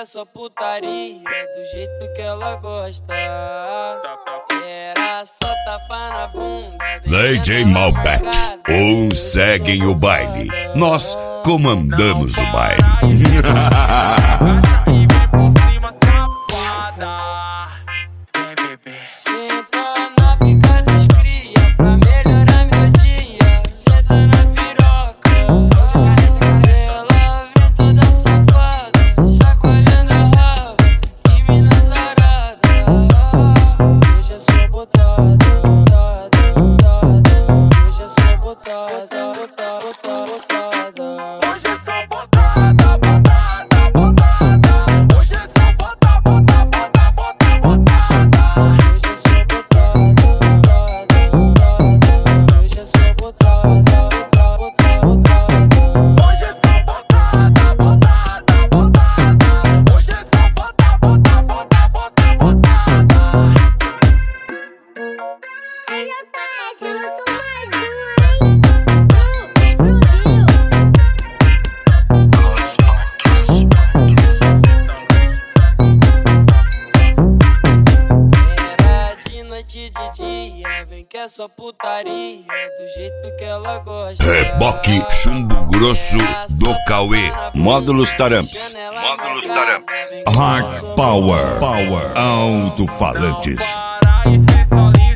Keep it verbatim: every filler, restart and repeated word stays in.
é só putaria, do jeito que ela gosta. Era só tapa na bunda. D J Malbec, uns seguem o baile, nós comandamos o baile. E vem por cima, safada. Vem, bebê. Senta na pica dos cria pra melhorar meu dia. Senta na piroca. Ela vem toda safada, chacoalhando a raba. Que mina tarada. Hoje é só botada, botada, botada. Hoje é só botada, botada, botada, botada. Hoje é só botada, botada, botada. Hoje é só botada, botada, botada, botada. Hoje é só botada, botada. Hoje é só botada, botada, botada. Hoje é só botada, botada, botada. Hoje é só botada, botada, botada, botada. Aí eu tá essa, eu sou mais uma, hein? Explodiu. Era de noite e de dia, vem que é só putaria, do jeito que ela gosta. Reboque chumbo grosso do Cauê. Módulos Taramps. Módulos Taramps. Hard Power. Power. Alto-falantes. Para e ser só livre.